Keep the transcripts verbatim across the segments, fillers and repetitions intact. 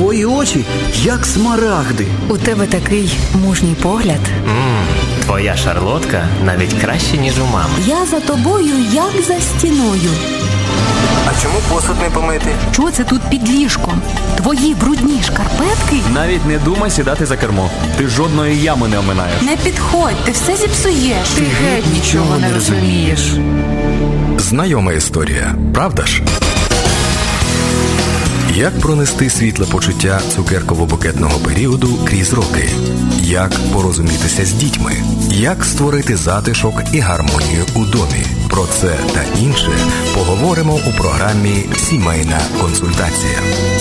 твої очі, як смарагди. У тебе такий мужній погляд. Ммм, твоя шарлотка навіть краще, ніж у мами. Я за тобою, як за стіною. А чому посуд не помити? Що це тут під ліжком? Твої брудні шкарпетки? Навіть не думай сідати за кермо. Ти жодної ями не оминаєш. Не підходь, ти все зіпсуєш. Ти геть нічого не розумієш. Знайома історія, правда ж? Як пронести світле почуття цукерково-букетного періоду крізь роки? Як порозумітися з дітьми? Як створити затишок і гармонію у домі? Про це та інше поговоримо у програмі «Сімейна консультація».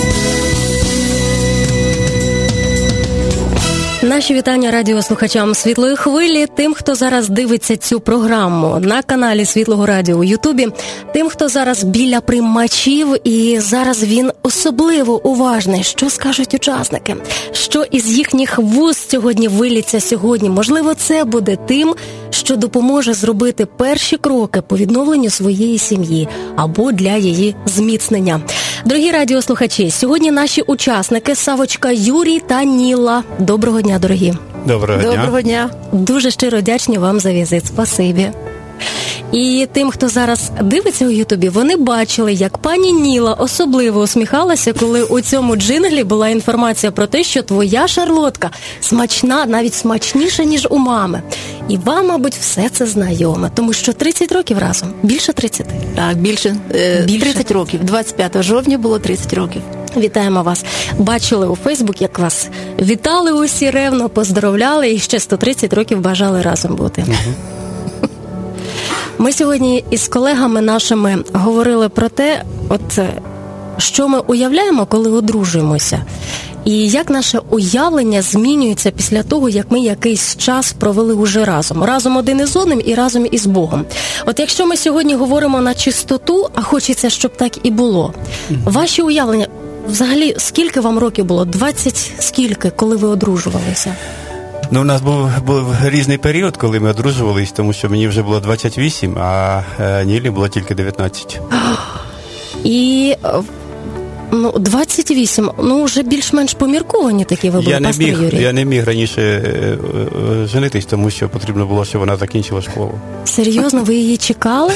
Наші вітання радіослухачам «Світлої хвилі», тим, хто зараз дивиться цю програму на каналі Світлого радіо у Ютубі, тим, хто зараз біля приймачів, і зараз він особливо уважний, що скажуть учасники, що із їхніх вуст сьогодні виліться сьогодні. Можливо, це буде тим, що допоможе зробити перші кроки по відновленню своєї сім'ї або для її зміцнення. Дорогі радіослухачі, сьогодні наші учасники Савочка Юрій та Ніла. Доброго дня, дорогі. Доброго дня. Доброго дня. Дуже щиро вдячні вам за візит. Спасибі. І тим, хто зараз дивиться у Ютубі, вони бачили, як пані Ніла особливо усміхалася, коли у цьому джинглі була інформація про те, що твоя шарлотка смачна, навіть смачніша, ніж у мами. І вам, мабуть, все це знайоме, тому що тридцять років разом, більше тридцяти. Так, більше, е, Більше. тридцять років. двадцять п'ятого жовтня було тридцять років. Вітаємо вас. Бачили у Фейсбук, як вас вітали усі ревно, поздоровляли і ще сто тридцять років бажали разом бути. Угу. Ми сьогодні із колегами нашими говорили про те, от що ми уявляємо, коли одружуємося. І як наше уявлення змінюється після того, як ми якийсь час провели уже разом. Разом один із одним і разом із Богом. От якщо ми сьогодні говоримо на чистоту, а хочеться, щоб так і було. Ваші уявлення, взагалі, скільки вам років було? двадцять скільки, коли ви одружувалися? Ну, у нас був, був різний період, коли ми одружувались, тому що мені вже було двадцять вісім, а Нілі було тільки дев'ятнадцять. І... Ну, двадцять вісім, ну, вже більш-менш помірковані такі ви були, я не пастор міг, Юрій. Я не міг раніше е, е, женитись, тому що потрібно було, щоб вона закінчила школу. Серйозно, ви її чекали?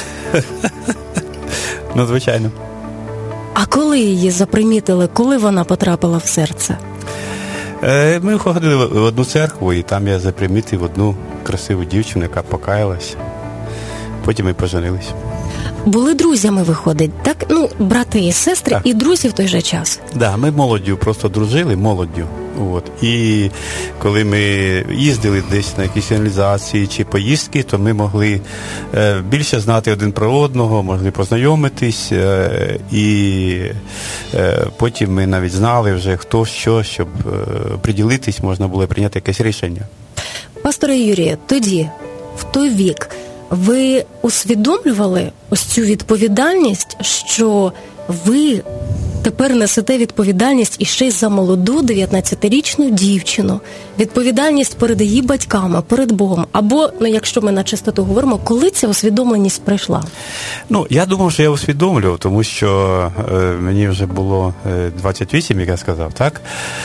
Ну, звичайно. А коли її запримітили, коли вона потрапила в серце? Е, ми ходили в одну церкву, і там я запримітив одну красиву дівчину, яка покаялась. Потім ми поженились. Були друзями, виходить, так? Ну, брати і сестри, так. І друзі в той же час. Так, да, ми молоддю просто дружили, молоддю. От. І коли ми їздили десь на якісь реалізації чи поїздки, то ми могли е, більше знати один про одного, могли познайомитись, е, і е, потім ми навіть знали вже хто що, щоб е, приділитись, можна було прийняти якесь рішення. Пасторе Юрію, тоді, в той вік, ви усвідомлювали ось цю відповідальність, що ви тепер несете відповідальність іще й за молоду дев'ятнадцятирічну дівчину, відповідальність перед її батьками, перед Богом, або, ну, якщо ми на чистоту говоримо, коли ця усвідомленість прийшла? Ну, я думав, що я усвідомлював, тому що е, мені вже було е, двадцять вісім, як я сказав, так?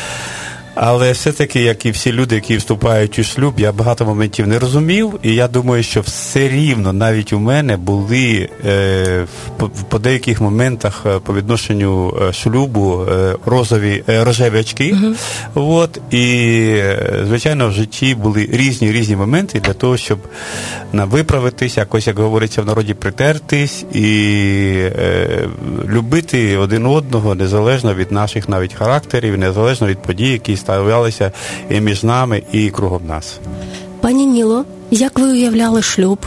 Але все-таки, як і всі люди, які вступають у шлюб, я багато моментів не розумів, і я думаю, що все рівно навіть у мене були е, по, по деяких моментах по відношенню шлюбу е, розові, е, рожеві очки. Uh-huh. От, і, звичайно, в житті були різні-різні моменти для того, щоб на, виправитись, якось, як говориться в народі, притертись і е, любити один одного, незалежно від наших навіть характерів, незалежно від подій, які ставлялися і між нами, і кругом нас. Пані Ніло, як ви уявляли шлюб?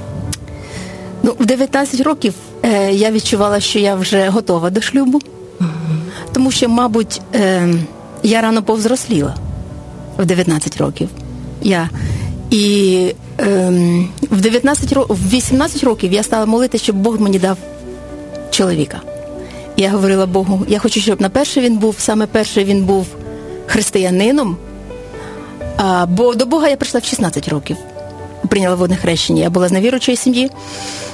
Ну, в дев'ятнадцять років е, я відчувала, що я вже готова до шлюбу, mm-hmm. тому що, мабуть, е, я рано повзросліла в дев'ятнадцять років. Я. І е, в дев'ятнадцять років, в вісімнадцять років я стала молити, щоб Бог мені дав чоловіка. Я говорила Богу, я хочу, щоб на перше він був, саме перше він був християнином, а, бо до Бога я прийшла в шістнадцять років. Прийняла водне хрещення. Я була з невіруючої сім'ї.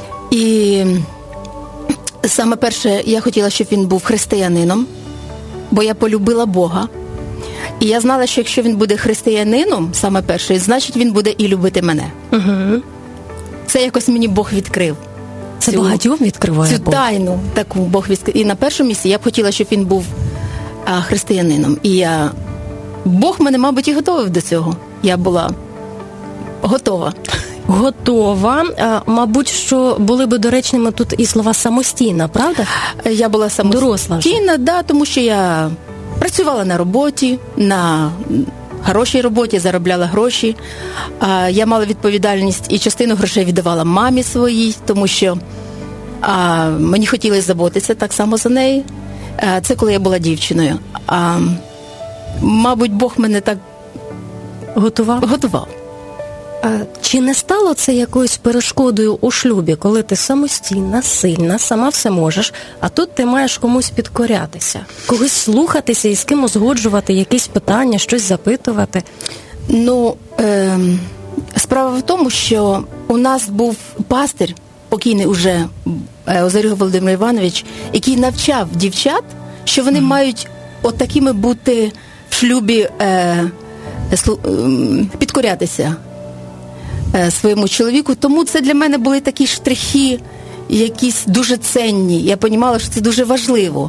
І саме перше, я хотіла, щоб він був християнином. бо я полюбила Бога. І я знала, що якщо він буде християнином, саме перший, значить він буде і любити мене. Угу. Це якось мені Бог відкрив. Це цю, багатьом відкриває цю Бог. тайну таку Бог відкрив. І на першому місці я б хотіла, щоб він був а, християнином. І я... Бог мене, мабуть, і готовив до цього. Я була готова. Готова. А, мабуть, що були би доречними тут і слова «самостійна», правда? Я була самостійна, да, тому що я працювала на роботі, на хорошій роботі, заробляла гроші. А, я мала відповідальність і частину грошей віддавала мамі своїй, тому що а, мені хотілося заботитися так само за неї. А, це коли я була дівчиною. А, мабуть, Бог мене так готував. готував. Чи не стало це якоюсь перешкодою у шлюбі, коли ти самостійна, сильна, сама все можеш, а тут ти маєш комусь підкорятися, когось слухатися і з ким узгоджувати якісь питання, щось запитувати? Ну, е, справа в тому, що у нас був пастир, покійний уже Озарюга Володимир Іванович, який навчав дівчат, що вони mm. мають от такими бути в шлюбі, е, підкорятися своєму чоловіку. Тому це для мене були такі штрихи, якісь дуже ценні. Я розуміла, що це дуже важливо.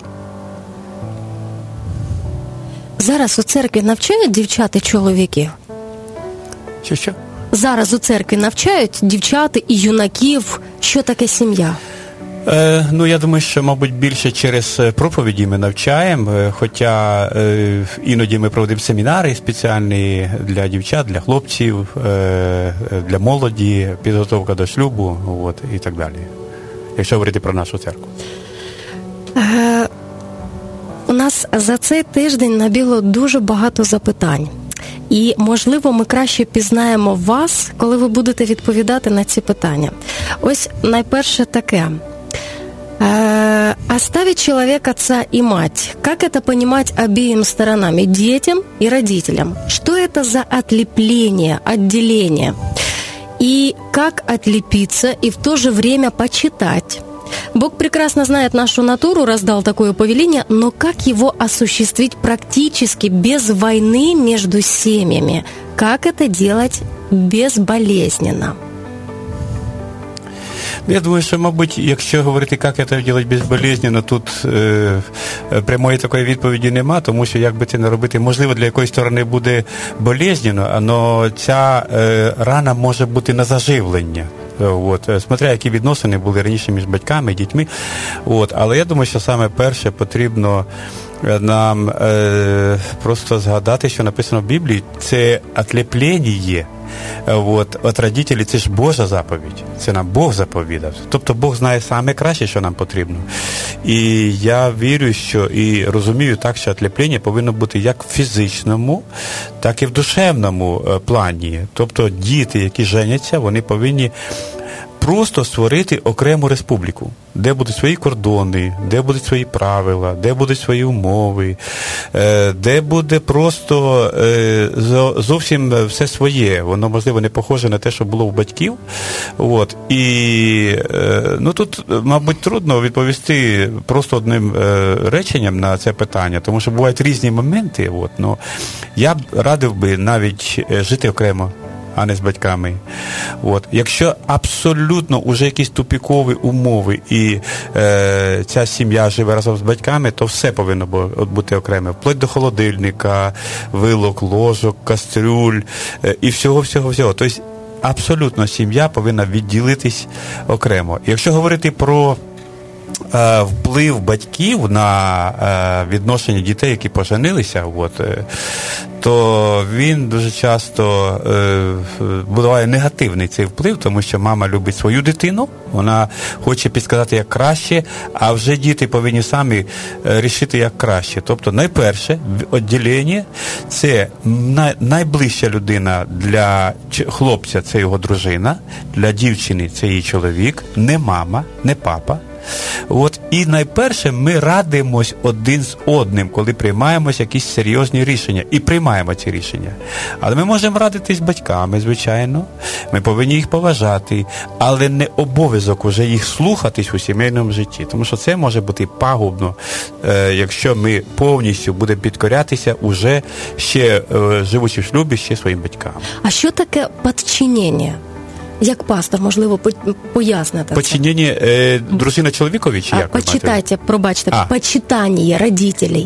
Зараз у церкві навчають дівчат і чоловіків? Що, що? Зараз у церкві навчають дівчат і юнаків, що таке сім'я? Е, ну, я думаю, що, мабуть, більше через проповіді ми навчаємо, хоча е, іноді ми проводимо семінари спеціальні для дівчат, для хлопців, е, для молоді, підготовка до шлюбу, от, і так далі, якщо говорити про нашу церкву. Е, у нас за цей тиждень набігло дуже багато запитань. І, можливо, ми краще пізнаємо вас, коли ви будете відповідати на ці питання. Ось найперше таке. Оставить человек отца и мать. Как это понимать обеим сторонам, и детям, и родителям? Что это за отлепление, отделение? И как отлепиться и в то же время почитать? Бог прекрасно знает нашу натуру, раздал такое повеление, но как его осуществить практически без войны между семьями? Как это делать безболезненно? Я думаю, що, мабуть, якщо говорити, як це робити безболезненно, тут е, прямої такої відповіді нема, тому що, як би це не робити, можливо, для якоїсь сторони буде болезненно, але ця е, рана може бути на заживлення. От, смотря які відносини були раніше між батьками і дітьми. От, але я думаю, що саме перше потрібно нам е, просто згадати, що написано в Біблії, це отлеплення. От, от родителі, це ж Божа заповідь, це нам Бог заповідав. Тобто Бог знає саме краще, що нам потрібно. І я вірю, що і розумію так, що отлеплення повинно бути як в фізичному, так і в душевному плані. Тобто діти, які женяться, вони повинні просто створити окрему республіку, де будуть свої кордони, де будуть свої правила, де будуть свої умови, де буде просто зовсім все своє. Воно, можливо, не похоже на те, що було у батьків. От. І ну, тут, мабуть, трудно відповісти просто одним реченням на це питання, тому що бувають різні моменти. От. Ну, я б радив би навіть жити окремо, а не з батьками. От. Якщо абсолютно уже якісь тупікові умови і е, ця сім'я живе разом з батьками, то все повинно бути окреме. Вплоть до холодильника, вилок, ложок, кастрюль е, і всього-всього-всього. Тобто абсолютно сім'я повинна відділитись окремо. Якщо говорити про е, вплив батьків на е, відношення дітей, які поженилися, от, е, то він дуже часто е, буває негативний цей вплив, тому що мама любить свою дитину, вона хоче підказати, як краще, а вже діти повинні самі е, рішити, як краще. Тобто, найперше, відділення – це най, найближча людина для хлопця – це його дружина, для дівчини – це її чоловік, не мама, не папа, От, і найперше, ми радимось один з одним, коли приймаємось якісь серйозні рішення. І приймаємо ці рішення. Але ми можемо радитись з батьками, звичайно. Ми повинні їх поважати, але не обов'язок уже їх слухатись у сімейному житті. Тому що це може бути пагубно, е, якщо ми повністю будемо підкорятися уже ще, е, живучи в шлюбі, ще своїм батькам. А що таке підчинення? Як пастор, можливо, пояснити Подчинення е, дружина чоловікові, чи а, як? почитайте, пробачте, А. почитання родителей.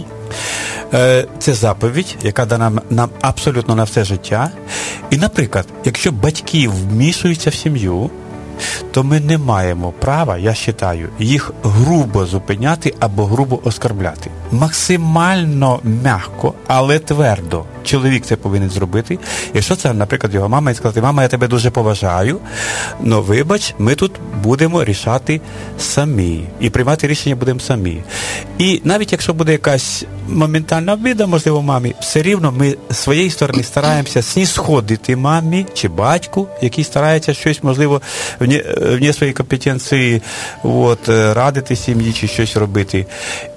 Е, це заповідь, яка дана нам, нам абсолютно на все життя. І, наприклад, якщо батьки вмішуються в сім'ю, то ми не маємо права, я вважаю, їх грубо зупиняти або грубо оскарбляти. Максимально м'яко, але твердо. Чоловік це повинен зробити. Якщо це, наприклад, його мама, і сказати: мама, я тебе дуже поважаю, але вибач, ми тут будемо рішати самі. І приймати рішення будемо самі. І навіть якщо буде якась моментальна обіда, можливо, мамі, все рівно ми з своєї сторони стараємося снісходити мамі чи батьку, який старається щось, можливо, вне, вне своєї компетенції от, радити сім'ї чи щось робити.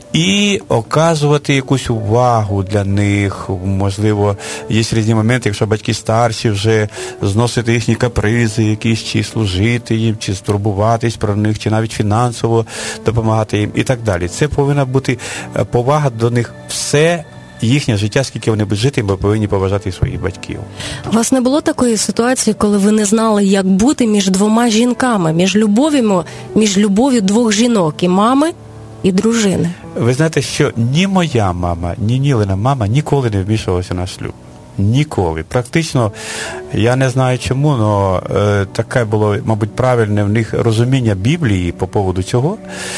І оказувати якусь увагу для них. Можливо, є різні моменти, якщо батьки старші, вже зносити їхні капризи, якісь, чи служити їм, чи стурбуватись про них, чи навіть фінансово допомагати їм і так далі. Це повинна бути повага до них. Все їхнє життя, скільки вони будуть жити, ми повинні поважати своїх батьків. У вас не було такої ситуації, коли ви не знали, як бути між двома жінками, між любов'ю, між любов'ю двох жінок, і мами, і дружини? Ви знаєте, що ні моя мама, ні Нілина мама ніколи не вмішувалася на шлюб. Ніколи. Практично, я не знаю чому, але е, таке було, мабуть, правильне в них розуміння Біблії по поводу цього,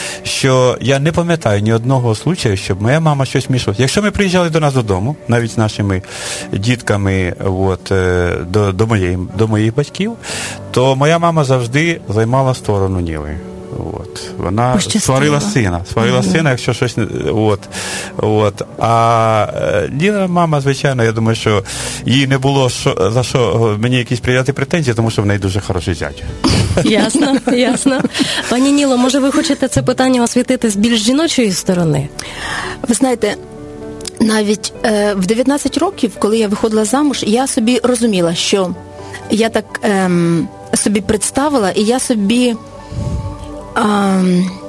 що я не пам'ятаю ні одного случаю, щоб моя мама щось вмішувалася. Якщо ми приїжджали до нас додому, навіть з нашими дітками от, е, до, до, моєї, до моїх батьків, то моя мама завжди займала сторону Ніли. От. Вона сварила сина, сварила mm-hmm. сина, якщо щось не... От. От. А Ніна мама, звичайно, я думаю, що їй не було що, за що мені якісь прияти претензії, тому що в неї дуже хороший зять. Ясно, ясно. Пані Ніло, може ви хочете це питання освітити з більш жіночої сторони? Ви знаєте, навіть е, в дев'ятнадцять років, коли я виходила замуж, я собі розуміла, що я так е, собі представила, і я собі А,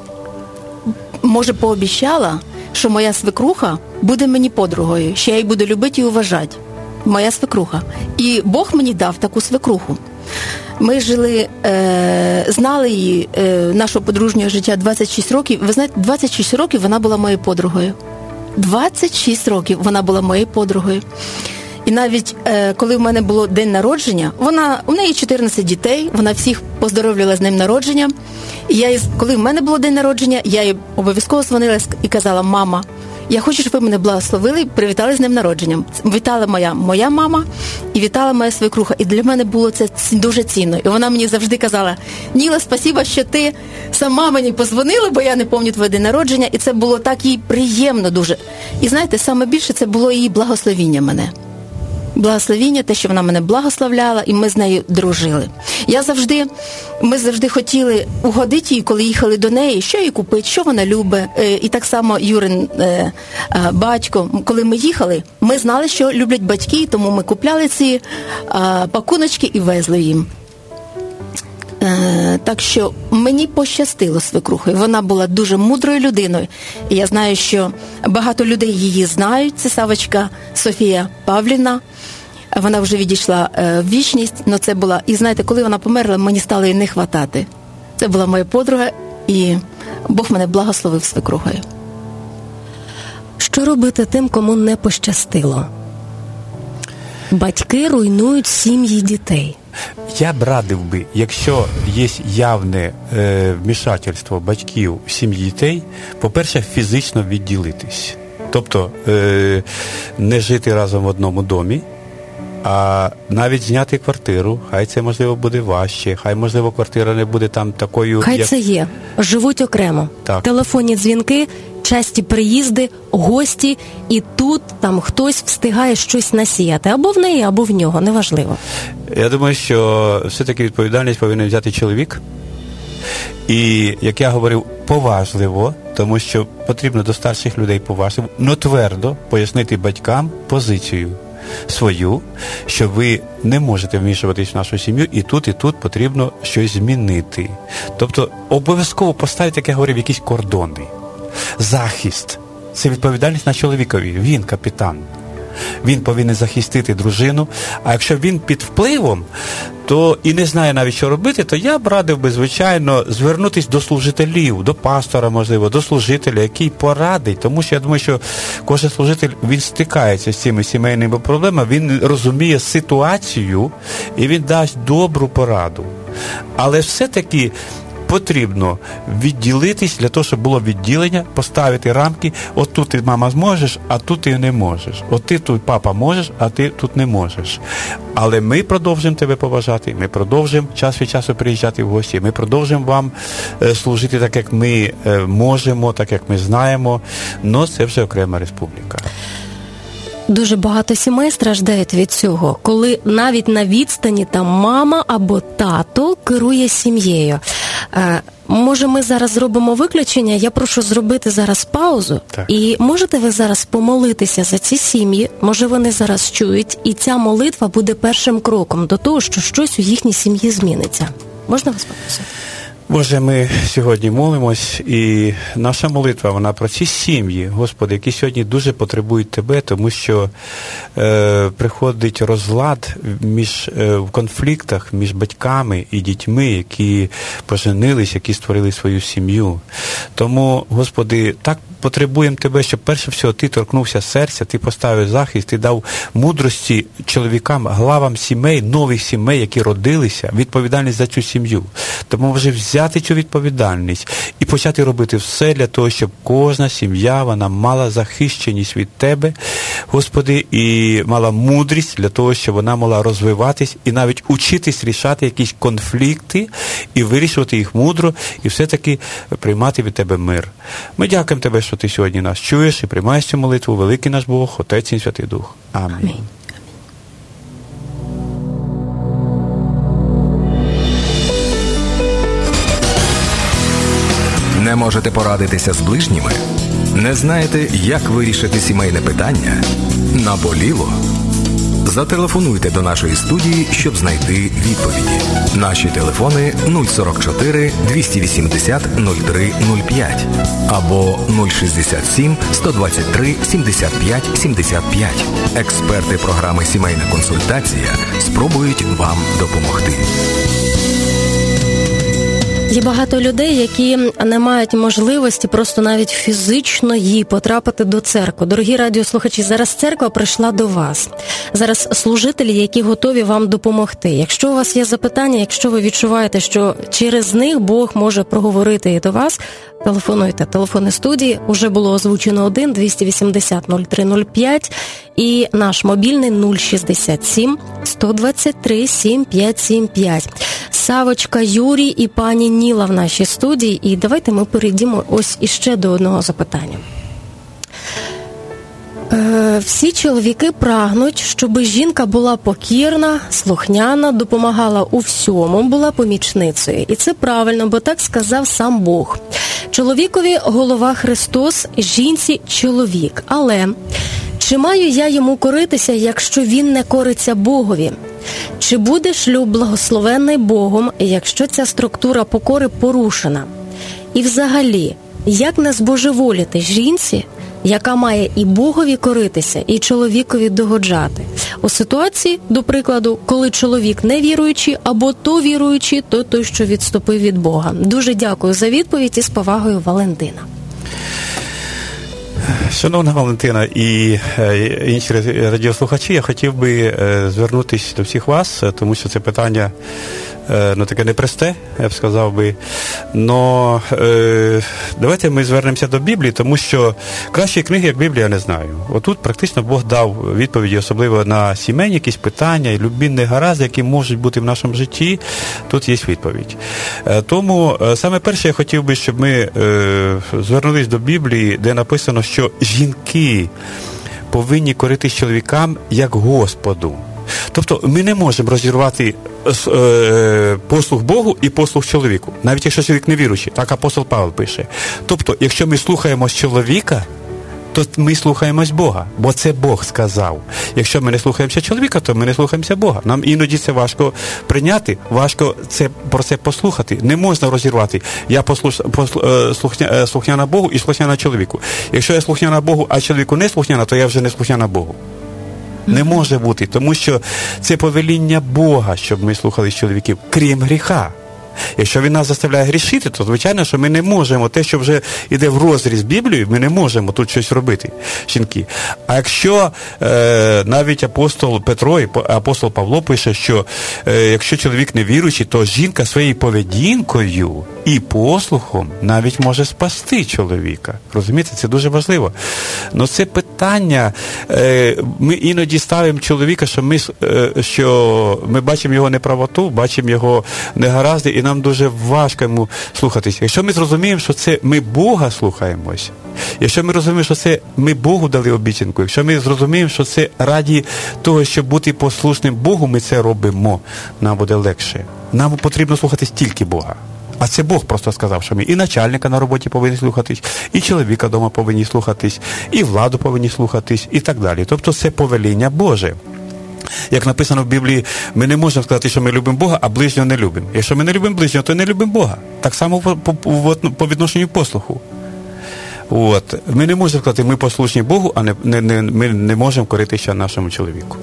може, пообіцяла, що моя свекруха буде мені подругою, що я її буду любити і уважати. Моя свекруха. І Бог мені дав таку свекруху. Ми жили, е, знали її, е, нашого подружнього життя двадцять шість років. Ви знаєте, двадцять шість років вона була моєю подругою. двадцять шість років вона була моєю подругою. І навіть е, коли в мене було день народження, вона, у неї чотирнадцять дітей, вона всіх поздоровлювала з днем народження. І я, коли в мене було день народження, я їй обов'язково дзвонила і казала: мама, я хочу, щоб ви мене благословили і привітали з днем народження. Вітала моя, моя мама і вітала моя свекруха. І для мене було це дуже цінно. І вона мені завжди казала: Ніла, спасіба, що ти сама мені позвонила, бо я не пам'ятаю твоє день народження. І це було так їй приємно дуже. І знаєте, саме більше це було її благословіння мене. Благословіння, те, що вона мене благословляла, і ми з нею дружили. Я завжди, ми завжди хотіли угодити їй, коли їхали до неї, що їй купити, що вона любить. І так само Юрин е, е, батько, коли ми їхали, ми знали, що люблять батьки, тому ми купляли ці е, пакуночки і везли їм. Е, так що мені пощастило з свекрухою. Вона була дуже мудрою людиною. І я знаю, що багато людей її знають. Це Савочка Софія Павлівна. Вона вже відійшла е, в вічність, але це була... І знаєте, коли вона померла, мені стало її не хватати. Це була моя подруга, і Бог мене благословив свекрухою. Що робити тим, кому не пощастило? Батьки руйнують сім'ї дітей. Я б радив би, якщо є явне е, вмішательство батьків в сім'ї дітей, по-перше, фізично відділитись. Тобто е, не жити разом в одному домі, а навіть зняти квартиру. Хай це, можливо, буде важче, хай, можливо, квартира не буде там такою... Хай як... це є. Живуть окремо. Так. Телефонні дзвінки, часті приїзди, гості, і тут там хтось встигає щось насіяти. Або в неї, або в нього, неважливо. Я думаю, що все-таки відповідальність повинен взяти чоловік. І, як я говорив, поважливо, тому що потрібно до старших людей поважливо, но твердо пояснити батькам позицію свою, що ви не можете вмішуватись в нашу сім'ю, і тут, і тут потрібно щось змінити. Тобто обов'язково поставити, як я говорив, якісь кордони. Захист. Це відповідальність на чоловікові. Він капітан. Він повинен захистити дружину, а якщо він під впливом, то і не знає навіть, що робити, то я б радив би, звичайно, звернутися до служителів, до пастора, можливо, до служителя, який порадить, тому що я думаю, що кожен служитель, він стикається з цими сімейними проблемами, він розуміє ситуацію і він дасть добру пораду. Але все-таки потрібно відділитись для того, щоб було відділення, поставити рамки. От тут ти, мама, зможеш, а тут ти не можеш. От ти тут, папа, можеш, а ти тут не можеш. Але ми продовжуємо тебе поважати, ми продовжуємо час від часу приїжджати в гості, ми продовжуємо вам е, служити так, як ми е, можемо, так, як ми знаємо. Но це вже окрема республіка. Дуже багато сімей страждають від цього, коли навіть на відстані там мама або тато керує сім'єю. Е, може, ми зараз зробимо виключення? Я прошу зробити зараз паузу. Так. І можете ви зараз помолитися за ці сім'ї? Може, вони зараз чують, і ця молитва буде першим кроком до того, що щось у їхній сім'ї зміниться. Можна вас попросити? Боже, ми сьогодні молимось, і наша молитва, вона про ці сім'ї, Господи, які сьогодні дуже потребують Тебе, тому що е, приходить розлад між, е, в конфліктах між батьками і дітьми, які поженились, які створили свою сім'ю. Тому, Господи, так потребуємо Тебе, щоб перше всього Ти торкнувся серця, Ти поставив захист, Ти дав мудрості чоловікам, главам сімей, нових сімей, які родилися, відповідальність за цю сім'ю. Тому вже взяти цю відповідальність і почати робити все для того, щоб кожна сім'я, вона мала захищеність від Тебе, Господи, і мала мудрість для того, щоб вона могла розвиватись і навіть учитись рішати якісь конфлікти і вирішувати їх мудро, і все-таки приймати від Тебе мир. Ми дякуємо Тебе, що Ти сьогодні нас чуєш і приймаєш цю молитву. Великий наш Бог, Отець і Святий Дух. Амінь. Амінь. Не можете порадитися з ближніми? Не знаєте, як вирішити сімейне питання? Наболіло? Зателефонуйте до нашої студії, щоб знайти відповіді. Наші телефони нуль сорок чотири двісті вісімдесят нуль три нуль п'ять або нуль шістдесят сім сто двадцять три сімдесят п'ять сімдесят п'ять. Експерти програми «Сімейна консультація» спробують вам допомогти. Є багато людей, які не мають можливості просто навіть фізичної потрапити до церкви. Дорогі радіослухачі, зараз церква прийшла до вас. Зараз служителі, які готові вам допомогти. Якщо у вас є запитання, якщо ви відчуваєте, що через них Бог може проговорити і до вас, телефонуйте. Телефони студії уже було озвучено один двісті вісімдесят нуль три нуль п'ять і наш мобільний нуль шістдесят сім сто двадцять три сімдесят п'ять сімдесят п'ять. Савочка, Юрій і пані Ніла в нашій студії. І давайте ми перейдемо ось іще до одного запитання. Е, всі чоловіки прагнуть, щоб жінка була покірна, слухняна, допомагала у всьому, була помічницею. І це правильно, бо так сказав сам Бог. Чоловікові голова Христос, жінці чоловік. Але чи маю я йому коритися, якщо він не кориться Богові? Чи буде шлюб благословенний Богом, якщо ця структура покори порушена? І взагалі, як не збожеволіти жінці, яка має і Богові коритися, і чоловікові догоджати? У ситуації, до прикладу, коли чоловік невіруючий, або то віруючий, то той, що відступив від Бога. Дуже дякую за відповідь і з повагою, Валентина. Шановна Валентина і е, інші радіослухачі, я хотів би е, звернутися до всіх вас, тому що це питання е, ну, таке непросте, я б сказав би. Но е, давайте ми звернемося до Біблії, тому що кращої книги, як Біблія, я не знаю. Отут практично Бог дав відповіді, особливо на сімейні якісь питання і любі негаразди, які можуть бути в нашому житті, тут є відповідь. Е, тому е, саме перше я хотів би, щоб ми е, звернулись до Біблії, де написано, що жінки повинні коритись чоловікам як Господу. Тобто ми не можемо розірвати е, послух Богу і послух чоловіку, навіть якщо чоловік не віруючий. Так апостол Павел пише. Тобто, якщо ми слухаємось чоловіка, то ми слухаємось Бога, бо це Бог сказав. Якщо ми не слухаємося чоловіка, то ми не слухаємося Бога. Нам іноді це важко прийняти, важко це, про це послухати. Не можна розірвати. Я послуш, послу, слухня, слухняна Богу і слухняна чоловіку. Якщо я слухняна Богу, а чоловіку не слухняна, то я вже не слухняна Богу. Не може бути, тому що це повеління Бога, щоб ми слухали чоловіків, крім гріха. Якщо він нас заставляє грішити, то, звичайно, що ми не можемо, те, що вже йде в розріз з Біблією, ми не можемо тут щось робити, жінки. А якщо е, навіть апостол Петро і апостол Павло пише, що е, якщо чоловік не віруючий, то жінка своєю поведінкою і послухом навіть може спасти чоловіка. Розумієте, це дуже важливо. Но це питання, е, ми іноді ставимо чоловіка, що ми, е, що ми бачимо його неправоту, бачимо його негаразди, і нам дуже важко йому слухатися. Якщо ми зрозуміємо, що це ми Бога слухаємось, якщо ми розуміємо, що це ми Богу дали обіцянку, якщо ми зрозуміємо, що це раді того, щоб бути послушним Богу, ми це робимо, нам буде легше. Нам потрібно слухатись тільки Бога. А це Бог просто сказав, що ми і начальника на роботі повинні слухатись, і чоловіка вдома повинні слухатись, і владу повинні слухатись, і так далі. Тобто це повеління Боже. Як написано в Біблії, ми не можемо сказати, що ми любимо Бога, а ближнього не любимо. Якщо ми не любимо ближнього, то не любимо Бога. Так само по, по, по відношенню послуху. От. Ми не можемо сказати, ми послушні Богу, а не, не, не, ми не можемо коритися нашому чоловіку.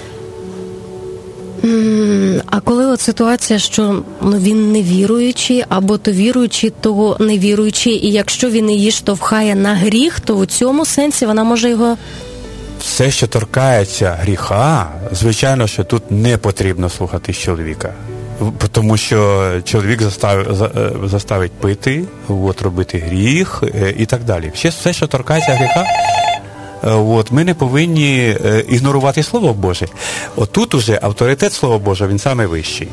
А коли от ситуація, що ну, він не віруючий, або то віруючий, то не віруючий, і якщо він її штовхає на гріх, то у цьому сенсі вона може його... Все, що торкається гріха, звичайно, що тут не потрібно слухати чоловіка. Тому що чоловік заставить, заставить пити, от, робити гріх і так далі. Все, що торкається гріха, от, ми не повинні ігнорувати Слово Боже. Отут уже авторитет Слова Божого, він саме вищий.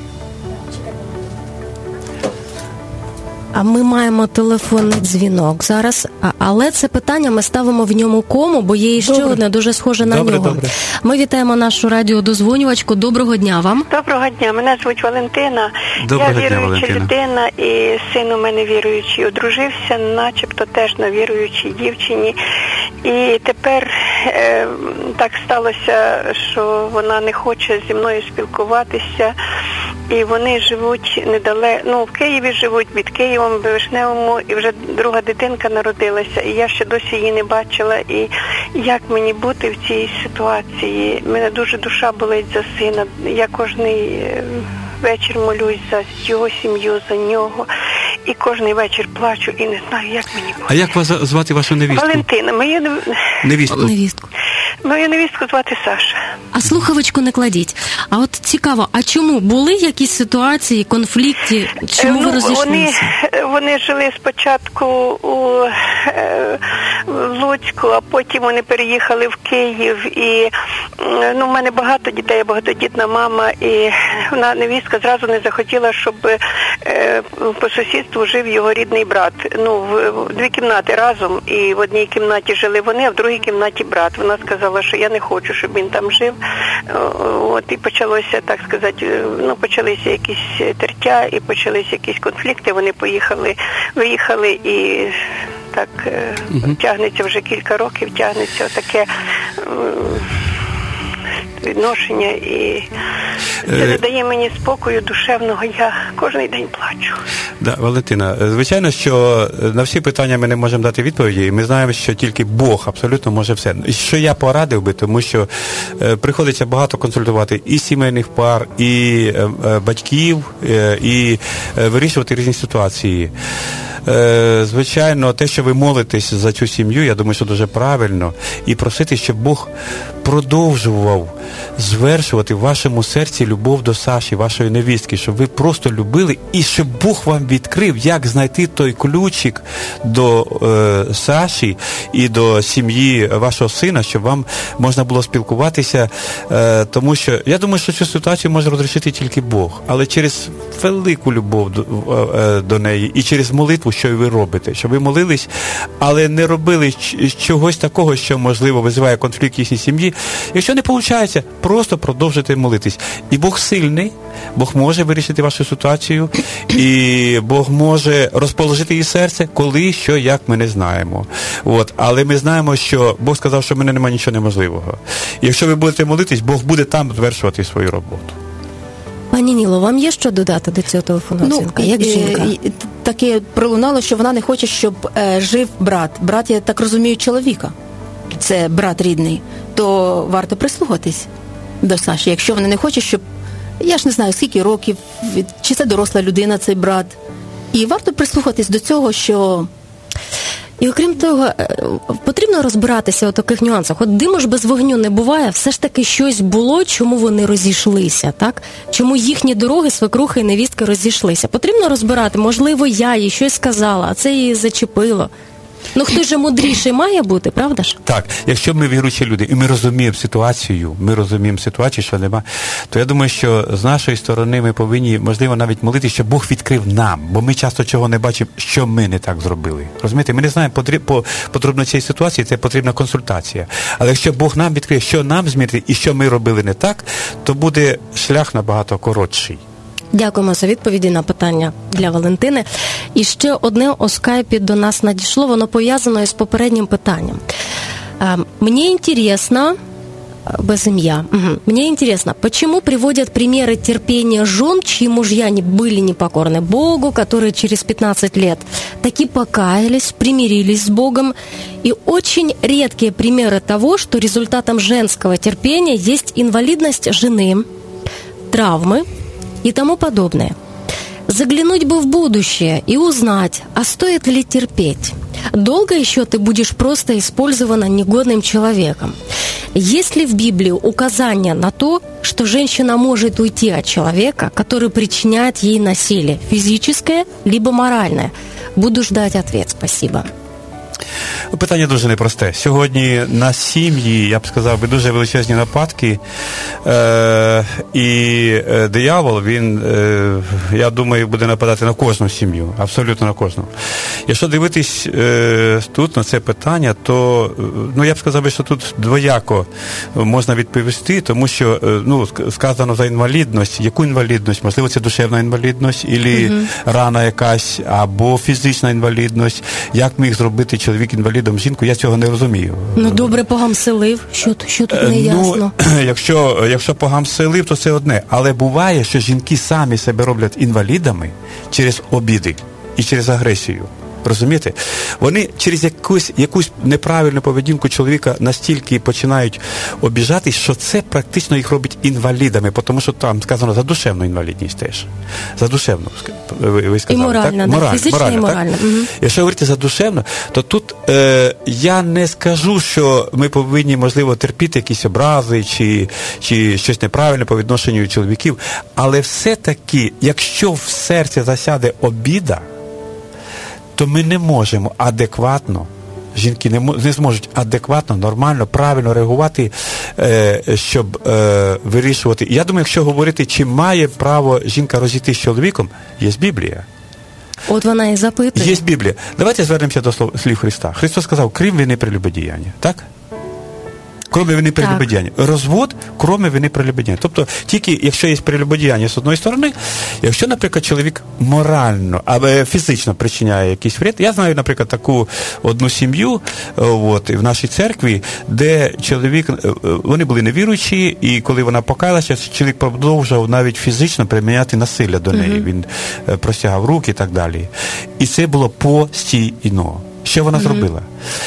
А ми маємо телефонний дзвінок зараз, але це питання ми ставимо в ньому кому, бо є ще одне дуже схоже на добре, нього. Добре. Ми вітаємо нашу радіодозвонювачку. Доброго дня вам. Доброго дня. Мене звуть Валентина. Доброго Я дня, віруюча Валентина. людина, і син у мене віруючий. Одружився, начебто теж на віруючій дівчині. І тепер е, так сталося, що вона не хоче зі мною спілкуватися. І вони живуть недалеко, ну, в Києві живуть, під Києвом, в Вишневому, і вже друга дитинка народилася, і я ще досі її не бачила. І як мені бути в цій ситуації? Мене дуже душа болить за сина. Я кожний вечір молюсь за його сім'ю, за нього. І кожний вечір плачу і не знаю, як мені бути. А як вас звати вашу невістку? Валентина. Мою невістку. Невістку. Мою невістку звати Саша. А слухавочку не кладіть. А от цікаво, а чому? Були якісь ситуації, конфлікти? Чому ну, ви розійшлися? Вони, вони жили спочатку у е, в Луцьку, а потім вони переїхали в Київ. І ну, в мене багато дітей, багатодітна мама, і вона, невістка, зразу не захотіла, щоб е, по сусідству жив його рідний брат. Ну, в, в дві кімнати разом, і в одній кімнаті жили вони, а в другій кімнаті брат. Вона сказала, що я не хочу, щоб він там жив. От, і почалося, так сказати, ну, почалися якісь тертя, і почалися якісь конфлікти. Вони поїхали, виїхали, і так угу. тягнеться вже кілька років, тягнеться таке відношення, і це не дає мені спокою душевного. Я кожен день плачу. Да, Валентина, звичайно, що на всі питання ми не можемо дати відповіді, і ми знаємо, що тільки Бог абсолютно може все. Що я порадив би, тому що е, приходиться багато консультувати і сімейних пар, і е, е, батьків, е, і е, вирішувати різні ситуації. Е, звичайно, те, що ви молитесь за цю сім'ю, я думаю, що дуже правильно, і просити, щоб Бог продовжував звершувати в вашому серці любов до Саші, вашої невістки, щоб ви просто любили, і щоб Бог вам відкрив, як знайти той ключик до е, Саші і до сім'ї вашого сина, щоб вам можна було спілкуватися, е, тому що, я думаю, що цю ситуацію може розрішити тільки Бог, але через велику любов до, е, до неї і через молитву, думку, що ви робите, що ви молились, але не робили чогось такого, що, можливо, визиває конфлікт в їхній сім'ї. Якщо не виходить, просто продовжуйте молитись. І Бог сильний, Бог може вирішити вашу ситуацію, і Бог може розположити її серце, коли, що, як, ми не знаємо. От. Але ми знаємо, що Бог сказав, що в мене немає нічого неможливого. І якщо ви будете молитись, Бог буде там звершувати свою роботу. Пані Ніло, вам є що додати до цього телефону? Ну, як жінка? Таке пролунало, що вона не хоче, щоб е, жив брат. Брат, я так розумію, чоловіка. Це брат рідний. То варто прислухатись до Саші. Якщо вона не хоче, щоб... Я ж не знаю, скільки років, чи це доросла людина, цей брат. І варто прислухатись до цього, що... І окрім того, потрібно розбиратися у таких нюансах. От диму ж без вогню не буває, все ж таки щось було, чому вони розійшлися, так? Чому їхні дороги, свекрухи і невістки розійшлися. Потрібно розбирати, можливо, я їй щось сказала, а це її зачепило. Ну, хтось же мудріший має бути, правда ж? Так, якщо ми віруючі люди, і ми розуміємо ситуацію, ми розуміємо ситуацію, що нема, то я думаю, що з нашої сторони ми повинні, можливо, навіть молитися, щоб Бог відкрив нам, бо ми часто чого не бачимо, що ми не так зробили. Розумієте, ми не знаємо по потрібно цієї ситуації, це потрібна консультація. Але якщо Бог нам відкриє, що нам змінити і що ми робили не так, то буде шлях набагато коротший. Дякуємо за відповіді на питання для Валентини. І ще одне у скайпі до нас надійшло, воно пов'язано із попереднім питанням. Мне интересно, без имя, угу. Мне интересно, почему приводят примеры терпения жен, чьи мужья не были непокорны Богу, которые через пятнадцать лет таки покаялись, примирились с Богом, и очень редкие примеры того, что результатом женского терпения есть инвалидность жены, травмы и тому подобное. Заглянуть бы в будущее и узнать, а стоит ли терпеть. Долго еще ты будешь просто использована негодным человеком. Есть ли в Библии указание на то, что женщина может уйти от человека, который причиняет ей насилие, физическое либо моральное? Буду ждать ответ. Спасибо. Питання дуже непросте. Сьогодні на сім'ї, я б сказав, дуже величезні нападки, е- і е- диявол, він, е- я думаю, буде нападати на кожну сім'ю, абсолютно на кожну. Якщо дивитись е- тут на це питання, то, ну, я б сказав, що тут двояко можна відповісти, тому що, е- ну, сказано за інвалідність. Яку інвалідність? Можливо, це душевна інвалідність, або uh-huh. рана якась, або фізична інвалідність. Як міг зробити чоловік інвалідом жінку, я цього не розумію. Ну, добре погамселив, що, що тут не ясно. Ну, якщо, якщо погамселив, то це одне. Але буває, що жінки самі себе роблять інвалідами через обіди і через агресію. Розумієте? Вони через якусь, якусь неправильну поведінку чоловіка настільки починають обіжатись, що це практично їх робить інвалідами, тому що там сказано за душевну інвалідність теж. За душевну, ви, ви сказали. І моральна, так? Да, Мораль, фізична моральна, і моральна. Угу. Якщо говорити за душевну, то тут е, я не скажу, що ми повинні, можливо, терпіти якісь образи чи, чи щось неправильне по відношенню чоловіків, але все-таки, якщо в серці засяде обіда, то ми не можемо адекватно, жінки не, не зможуть адекватно, нормально, правильно реагувати, е, щоб е, вирішувати. Я думаю, якщо говорити, чи має право жінка розійти з чоловіком, є Біблія. От вона і запитує. Є Біблія. Давайте звернемося до слов, слів Христа. Христос сказав, крім вини прелюбодіяння. Так? Кроме вини прелюбодіяння. Розвод, кроме вини прелюбодіяння. Тобто, тільки якщо є прелюбодіяння з одної сторони, якщо, наприклад, чоловік морально або фізично причиняє якийсь вред. Я знаю, наприклад, таку одну сім'ю от, в нашій церкві, де чоловік, вони були невіруючі, і коли вона покаялася, чоловік продовжував навіть фізично приміняти насилля до неї. Mm-hmm. Він простягав руки і так далі. І це було постійно. Що вона mm-hmm. зробила?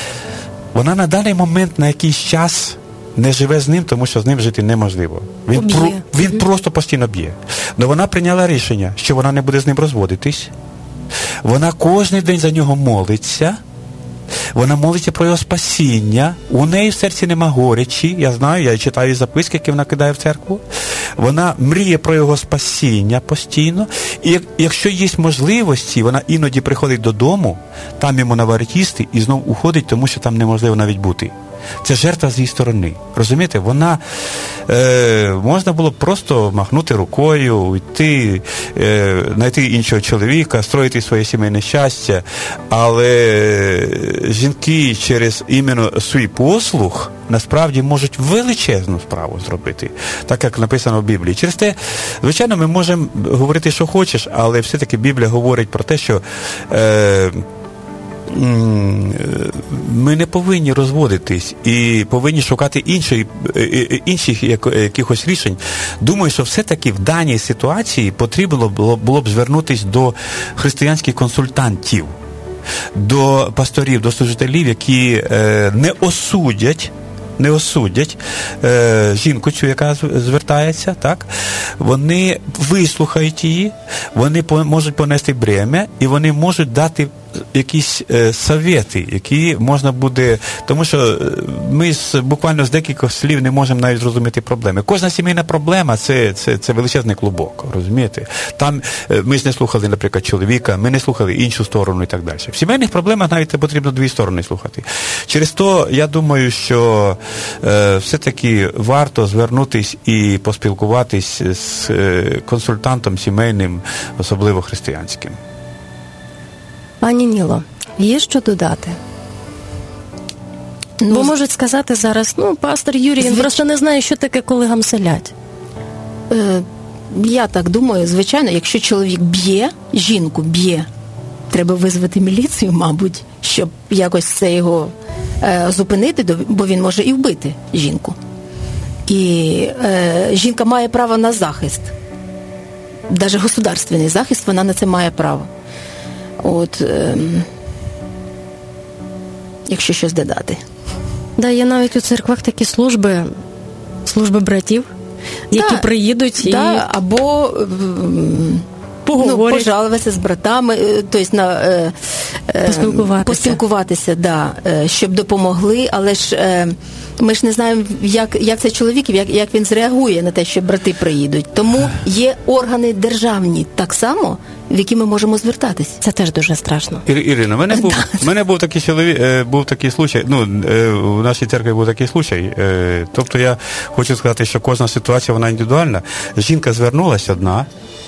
Вона на даний момент на якийсь час не живе з ним, тому що з ним жити неможливо. Він, про, він mm-hmm. просто постійно б'є. Але вона прийняла рішення, що вона не буде з ним розводитись. Вона кожен день за нього молиться. Вона молиться про його спасіння. У неї в серці нема горечі. Я знаю, я читаю записки, які вона кидає в церкву. Вона мріє про його спасіння постійно. І якщо є можливості, вона іноді приходить додому, там йому наварить їсти і знов уходить, тому що там неможливо навіть бути. Це жертва з її сторони. Розумієте? Вона, е, можна було б просто махнути рукою, йти, е, знайти іншого чоловіка, строїти своє сімейне щастя, але жінки через іменно свій послуг насправді можуть величезну справу зробити, так як написано в Біблії. Через те, звичайно, ми можемо говорити, що хочеш, але все-таки Біблія говорить про те, що е, ми не повинні розводитись і повинні шукати іншої, інших якихось рішень. Думаю, що все-таки в даній ситуації потрібно було, було б звернутися до християнських консультантів, до пасторів, до служителів, які е, не осудять не осудять е, жінку цю, яка звертається, так? Вони вислухають її, вони по, можуть понести бремя, і вони можуть дати якісь е, совєти, які можна буде, тому що ми з, буквально з декількох слів не можемо навіть зрозуміти проблеми. Кожна сімейна проблема це, це, це величезний клубок, розумієте? Там е, ми ж не слухали, наприклад, чоловіка, ми не слухали іншу сторону і так далі. В сімейних проблемах навіть потрібно дві сторони слухати. Через то, я думаю, що е, все-таки варто звернутись і поспілкуватись з е, консультантом сімейним, особливо християнським. Пані Ніло, є що додати? Ну, бо можуть сказати зараз, ну, пастор Юрій, він звич... просто не знає, що таке, коли гамселять. Е, я так думаю, звичайно, якщо чоловік б'є, жінку б'є, треба визвати міліцію, мабуть, щоб якось це його е, зупинити, бо він може і вбити жінку. І е, жінка має право на захист. Навіть государственний захист, вона на це має право. От, е, якщо щось додати. Да, є навіть у церквах такі служби, служби братів, які да, приїдуть да, і... або ну, пожалуватися з братами, тобто на, е, поспілкуватися, поспілкуватися да, щоб допомогли, але ж е, ми ж не знаємо, як, як цей чоловік, як, як він зреагує на те, що брати приїдуть. Тому є органи державні так само, в які ми можемо звертатись. Це теж дуже страшно. Ір, Ірина, в мене був, в мене був такий чоловік, був такий случай, ну, в нашій церкві був такий случай. Тобто я хочу сказати, що кожна ситуація, вона індивідуальна. Жінка звернулася одна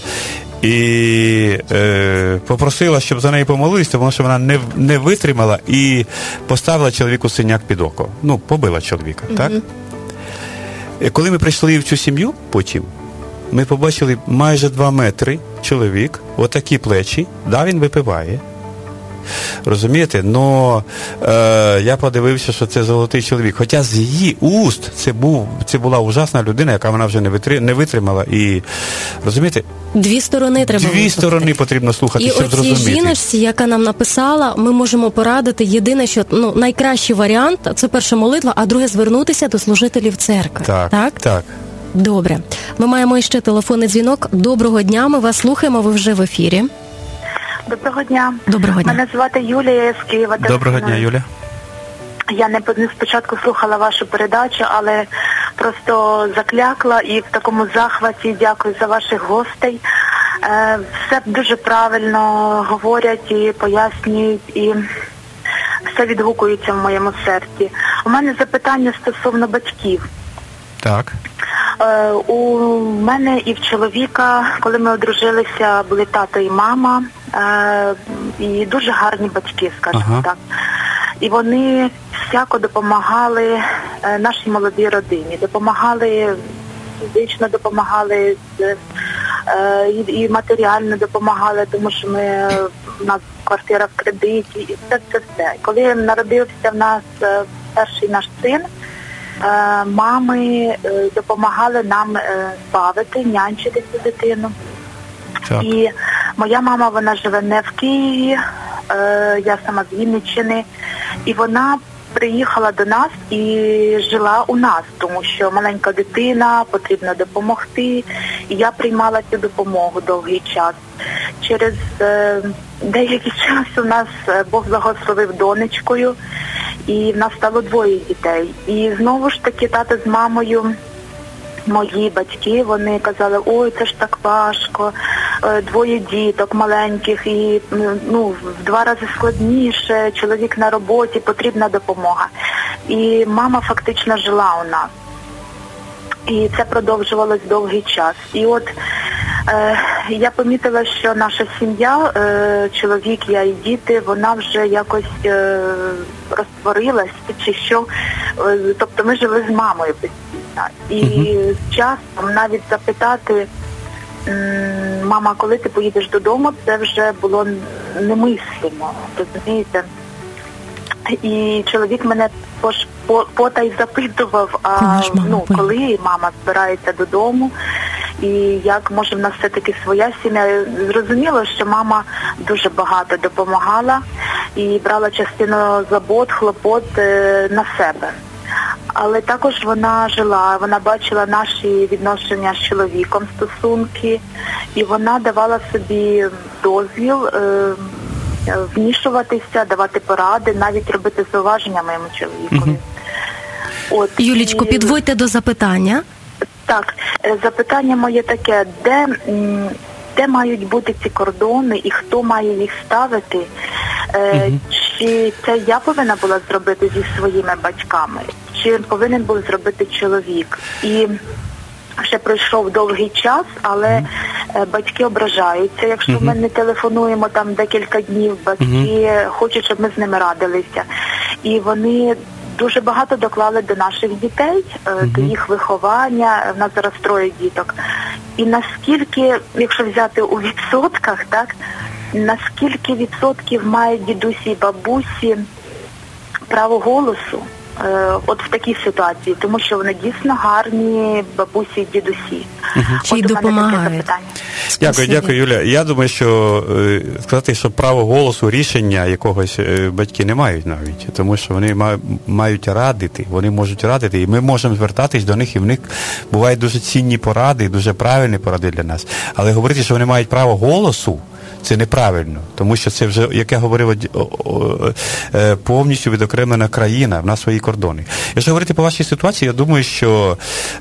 і е, попросила, щоб за неї помолились, тому що вона не, не витримала і поставила чоловіку синяк під око. Ну, побила чоловіка, mm-hmm. так? І коли ми прийшли в цю сім'ю потім, ми побачили майже два метри чоловік, отакі плечі, да, він випиває. Розумієте? Но е, я подивився, що це золотий чоловік. Хоча з її уст це, був, це була ужасна людина, яка вона вже не, витри, не витримала. І, розумієте? Дві сторони треба Дві вислухати. сторони потрібно слухати, і щоб зрозуміти. І оцій жіночці, яка нам написала, ми можемо порадити. Єдине, що ну, найкращий варіант – це перша молитва, а друге – звернутися до служителів церкви. Так, так. так. Добре. Ми маємо ще телефонний дзвінок. Доброго дня, ми вас слухаємо, ви вже в ефірі. Доброго дня. Доброго дня. Мене звати Юлія з Києва. Доброго дня, Юля. Я не, не спочатку слухала вашу передачу, але просто заклякла і в такому захваті. Дякую за ваших гостей. Е, все дуже правильно говорять і пояснюють, і все відгукується в моєму серці. У мене запитання стосовно батьків. Так. Е, у мене і в чоловіка, коли ми одружилися, були тато і мама, е, і дуже гарні батьки, скажімо ага. так. І вони всяко допомагали е, нашій молодій родині, допомагали фізично, допомагали е, і, і матеріально допомагали, тому що ми, у нас квартира в кредиті, і все, все, все. Коли народився в нас е, перший наш син, мами допомагали нам бавити, нянчити цю дитину. Так. І моя мама, вона живе не в Києві, я сама з Вінниччини, і вона приїхала до нас і жила у нас, тому що маленька дитина, потрібно допомогти, і я приймала цю допомогу довгий час. Через е, деякий час у нас Бог благословив донечкою, і в нас стало двоє дітей. І знову ж таки тато з мамою, мої батьки, вони казали, ой, це ж так важко, двоє діток маленьких, і ну, в два рази складніше, чоловік на роботі, потрібна допомога. І мама фактично жила у нас. І це продовжувалось довгий час. І от е, я помітила, що наша сім'я, е, чоловік, я і діти, вона вже якось е, розтворилась, чи що. Е, тобто ми жили з мамою постійно. І uh-huh. з часом навіть запитати, м, мама, коли ти поїдеш додому, це вже було немислимо, розумієте? І чоловік мене пош, по, потай запитував, а Конечно, ну, коли мама збирається додому, і як, може, в нас все-таки своя сім'я. Зрозуміло, що мама дуже багато допомагала і брала частину забот, хлопот е, на себе. Але також вона жила, вона бачила наші відношення з чоловіком, стосунки, і вона давала собі дозвіл е, вмішуватися, давати поради, навіть робити зауваження моєму чоловікові. Угу. От, Юлічко, і... підводьте до запитання. Так, запитання моє таке, де, де мають бути ці кордони і хто має їх ставити? Е, угу. Чи це я повинна була зробити зі своїми батьками? Чи повинен був зробити чоловік? І вже пройшов довгий час, але mm-hmm. батьки ображаються. Якщо mm-hmm. ми не телефонуємо там декілька днів, батьки mm-hmm. хочуть, щоб ми з ними радилися. І вони дуже багато доклали до наших дітей, mm-hmm. до їх виховання. В нас зараз троє діток. І наскільки, якщо взяти у відсотках, так, наскільки відсотків мають дідусі і бабусі право голосу? От в такій ситуації, тому що вони дійсно гарні бабусі і дідусі. Угу. Чи й допомагають. Дякую, дякую, Юля. Я думаю, що е, сказати, що право голосу, рішення якогось е, батьки не мають навіть, тому що вони ма, мають радити, вони можуть радити, і ми можемо звертатись до них, і в них бувають дуже цінні поради, дуже правильні поради для нас. Але говорити, що вони мають право голосу, це неправильно, тому що це вже, як я говорив, повністю відокремлена країна, в нас свої кордони. Якщо говорити по вашій ситуації, я думаю, що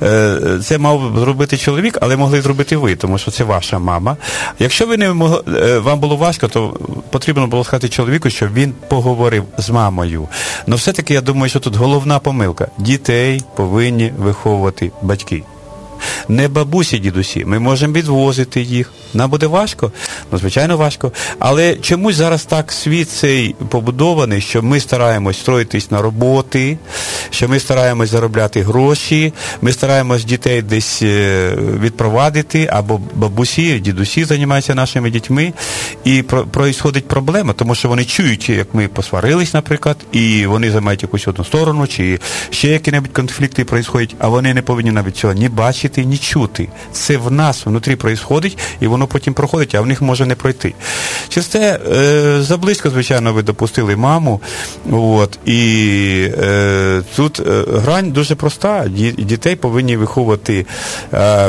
це мав зробити чоловік, але могли зробити ви, тому що це ваша мама. Якщо ви не могли, вам було важко, то потрібно було сказати чоловіку, щоб він поговорив з мамою. Але все-таки я думаю, що тут головна помилка. Дітей повинні виховувати батьки. Не бабусі, дідусі. Ми можемо відвозити їх. Нам буде важко? Ну, звичайно, важко. Але чомусь зараз так світ цей побудований, що ми стараємось строїтись на роботи, що ми стараємось заробляти гроші, ми стараємось дітей десь відпровадити, або бабусі, дідусі займаються нашими дітьми, і проїсходить проблема, тому що вони чують, як ми посварились, наприклад, і вони займають якусь одну сторону, чи ще які-небудь конфлікти проїсходять, а вони не повинні навіть цього ні бачити, ні чути. Це в нас внутрі проїсходить, і воно потім проходить, а в них може не пройти. Через це е, заблизько, звичайно, ви допустили маму, от, і е, тут е, грань дуже проста. Дітей повинні виховувати е,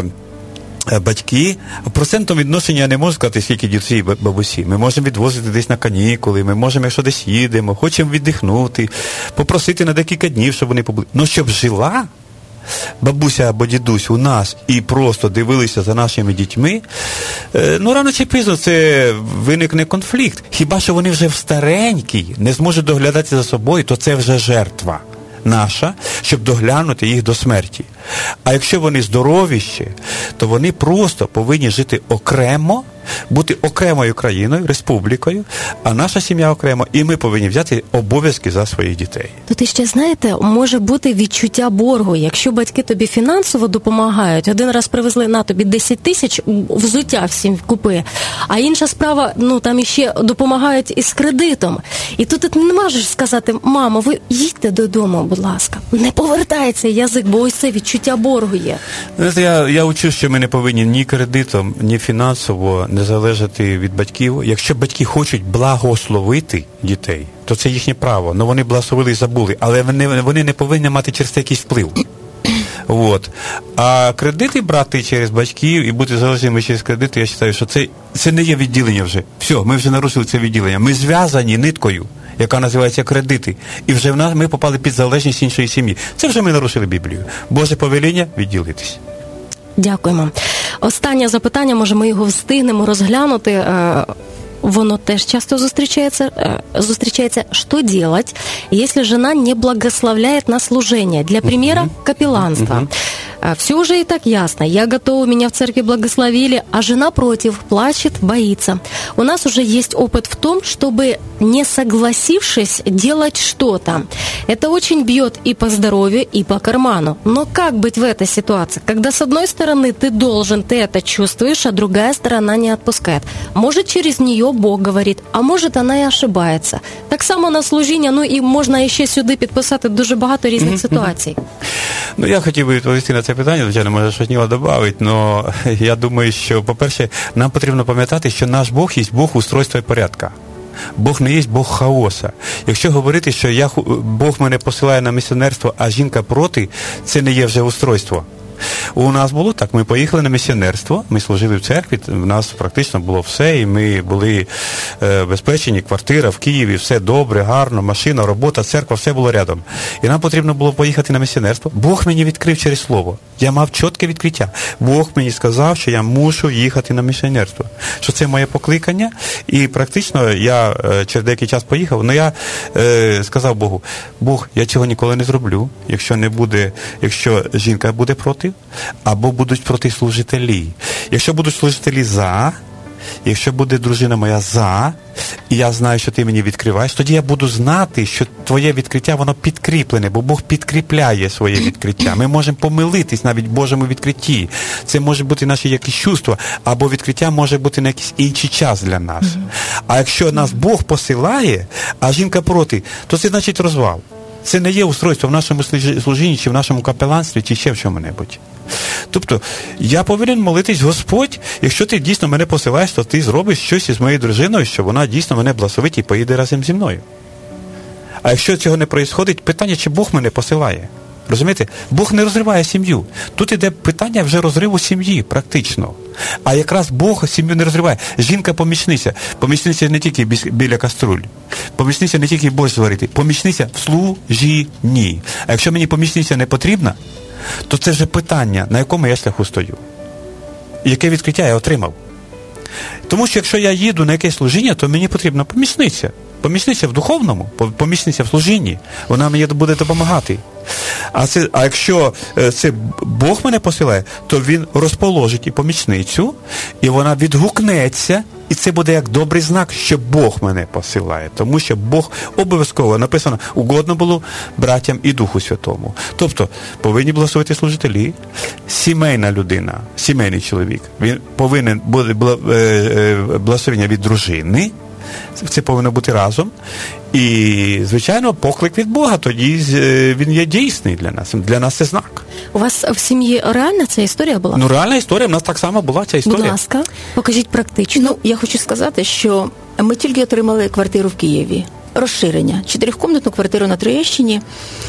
батьки. Процентом відношення я не можу сказати, скільки дітей і бабусі. Ми можемо відвозити десь на канікули, ми можемо, якщо десь їдемо, хочемо віддихнути, попросити на декілька днів, щоб вони побули. Ну, щоб жила бабуся або дідусь у нас і просто дивилися за нашими дітьми, ну, рано чи пізно це виникне конфлікт. Хіба що вони вже в старенькі, не зможуть доглядати за собою, то це вже жертва наша, щоб доглянути їх до смерті. А якщо вони здорові ще, то вони просто повинні жити окремо, бути окремою країною, республікою, а наша сім'я окремо, і ми повинні взяти обов'язки за своїх дітей. Тут іще, знаєте, може бути відчуття боргу. Якщо батьки тобі фінансово допомагають, один раз привезли на тобі десять тисяч, взуття всім купи, а інша справа, ну, там іще допомагають із кредитом. І тут ти не можеш сказати: мамо, ви їдьте додому, будь ласка. Не повертається язик, бо ось це відчуття боргу є. Я, я учу, що ми не повинні ні кредитом, ні фінансово не залежати від батьків. Якщо батьки хочуть благословити дітей, то це їхнє право. Ну, вони благословили і забули, але вони, вони не повинні мати через це якийсь вплив. От. А кредити брати через батьків і бути залежними через кредити, я вважаю, що це, це не є відділення вже. Все, ми вже нарушили це відділення. Ми зв'язані ниткою, яка називається кредити. І вже в нас ми попали під залежність іншої сім'ї. Це вже ми нарушили Біблію. Боже повеління – відділитись. Дякуємо. Останнє запитання, може ми його встигнемо розглянути. воно теж часто зустрічається. Зустрічається, что делать, если жена не благословляет на служение? Для примера, uh-huh. капелланство. Uh-huh. Все уже и так ясно. Я готова, меня в церкви благословили, а жена против, плачет, боится. У нас уже есть опыт в том, чтобы, не согласившись, делать что-то. Это очень бьет и по здоровью, и по карману. Но как быть в этой ситуации, когда с одной стороны ты должен, ты это чувствуешь, а другая сторона не отпускает? Может, через нее Бог говорит, а может, она і ошибається. Так само на служіння, ну і можна ще сюди підписати дуже багато різних mm-hmm. ситуацій. Ну, я хотів би відповісти на це питання, звичайно, може, щось Ніла додати, але я думаю, що, по-перше, нам потрібно пам'ятати, що наш Бог є Бог устройства і порядка. Бог не є Бог хаоса. Якщо говорити, що я, Бог мене посилає на місіонерство, а жінка проти, це не є вже устройство. У нас було так, ми поїхали на місіонерство, ми служили в церкві, в нас практично було все, і ми були е, безпечені, квартира в Києві, все добре, гарно, машина, робота, церква, все було рядом. І нам потрібно було поїхати на місіонерство. Бог мені відкрив через слово. Я мав чітке відкриття. Бог мені сказав, що я мушу їхати на місіонерство. Що це моє покликання. І практично я е, через деякий час поїхав, але я е, сказав Богу, Бог, я цього ніколи не зроблю, якщо не буде, якщо жінка буде проти, або будуть проти служителі. Якщо будуть служителі за, якщо буде дружина моя за, і я знаю, що ти мені відкриваєш, тоді я буду знати, що твоє відкриття, воно підкріплене, бо Бог підкріпляє своє відкриття. Ми можемо помилитись навіть в Божому відкритті. Це може бути наші якісь чувства, або відкриття може бути на якийсь інший час для нас. А якщо нас Бог посилає, а жінка проти, то це значить розвал. Це не є устройство в нашому служінні, чи в нашому капеланстві, чи ще в чому-небудь. Тобто, я повинен молитись, Господь, якщо ти дійсно мене посилаєш, то ти зробиш щось із моєю дружиною, що вона дійсно мене благословить і поїде разом зі мною. А якщо цього не відбувається, питання, чи Бог мене посилає. Розумієте? Бог не розриває сім'ю. Тут іде питання вже розриву сім'ї, практично. А якраз Бог сім'ю не розриває. Жінка-помічниця. Помічниця не тільки біля каструль. Помічниця не тільки борщ зварити. Помічниця в служінні. А якщо мені помічниця не потрібна, то це вже питання, на якому я шляху стою. І яке відкриття я отримав. Тому що якщо я їду на якесь служіння, то мені потрібна помічниця. Помічниця в духовному, помічниця в служінні. Вона мені буде допомагати. А, це, а якщо це Бог мене посилає, то Він розположить і помічницю, і вона відгукнеться, і це буде як добрий знак, що Бог мене посилає. Тому що Бог обов'язково, написано, угодно було братям і Духу Святому. Тобто, повинні благословити служителі, сімейна людина, сімейний чоловік, він повинен бути благословення від дружини, це повинно бути разом. І, звичайно, поклик від Бога, тоді він є дійсний для нас. Для нас це знак. У вас в сім'ї реальна ця історія була? Ну, реальна історія, в нас так само була ця історія. Будь ласка, покажіть практично. Ну, я хочу сказати, що ми тільки отримали квартиру в Києві. Розширення. Чотирьохкомнатну квартиру на Троєщині.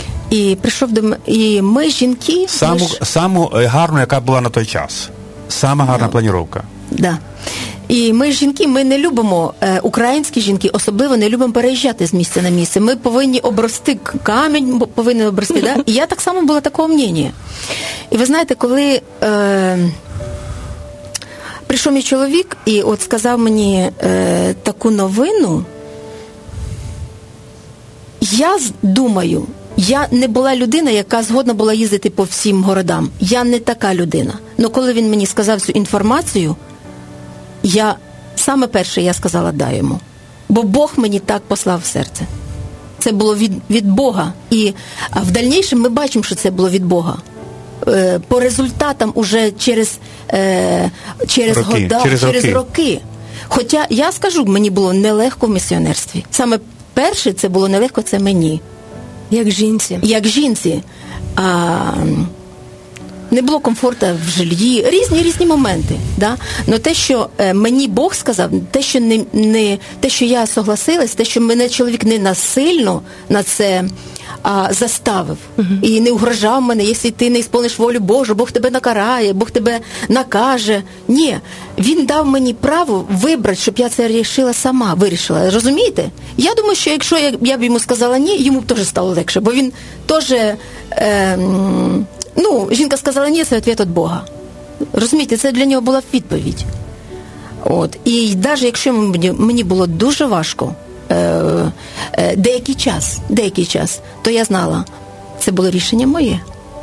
І прийшов до м... І ми, жінки... Саму, ми ж... саму гарну, яка була на той час. Сама гарна да. планіровка. Так. Да. І ми, жінки, ми не любимо, е, українські жінки особливо не любимо переїжджати з місця на місце. Ми повинні обрости камінь, повинні обрости, да? І я так само була такого мнення. І ви знаєте, коли е, прийшов мій чоловік і от сказав мені е, таку новину, я думаю, я не була людина, яка згодна була їздити по всім городам. Я не така людина. Но коли він мені сказав цю інформацію, я, саме перше, я сказала, дай йому. Бо Бог мені так послав в серце. Це було від, від Бога. І в дальнішому ми бачимо, що це було від Бога. Е, по результатам уже через, е, через роки, года, через, через роки. роки. Хоча, я скажу, мені було нелегко в місіонерстві. Саме перше це було нелегко, це мені. Як жінці. Як жінці. А... Не було комфорту в жильї, різні різні моменти, да. Но те, що е, мені Бог сказав, те, що не, не те, що я согласилась, те, що мене чоловік не насильно на це а, заставив uh-huh. і не угрожав мене, якщо ти не ісполниш волю Божу, Бог тебе накарає, Бог тебе накаже. Ні, він дав мені право вибрати, щоб я це вирішила сама, вирішила. Розумієте? Я думаю, що якщо я, я б йому сказала ні, йому б теж стало легше, бо він теж е, ну, жінка сказала ні, це відповідь від Бога. Розумієте, це для нього була відповідь. От. І навіть якщо мені, мені було дуже важко е, е, деякий час, деякий час, то я знала, це було рішення моє.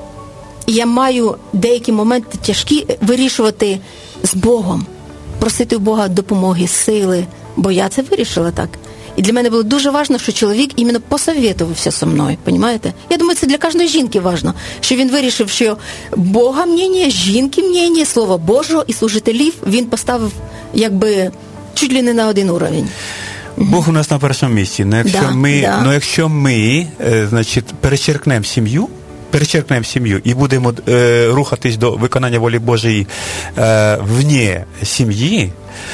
І я маю деякі моменти тяжкі вирішувати з Богом, просити у Бога допомоги, сили, бо я це вирішила так. І для мене було дуже важливо, що чоловік іменно посовєтувався зі мною, розумієте? Я думаю, це для кожної жінки важливо, що він вирішив, що Бога мнення, жінки мнення, Слова Божого і служителів він поставив, якби, чуть ли не на один уровень. Бог у нас на першому місці. Ну, якщо, да, ми, да. ну, якщо ми, е, значить, перечеркнемо сім'ю, перечеркнемо сім'ю і будемо е, рухатись до виконання волі Божої е, вне сім'ї,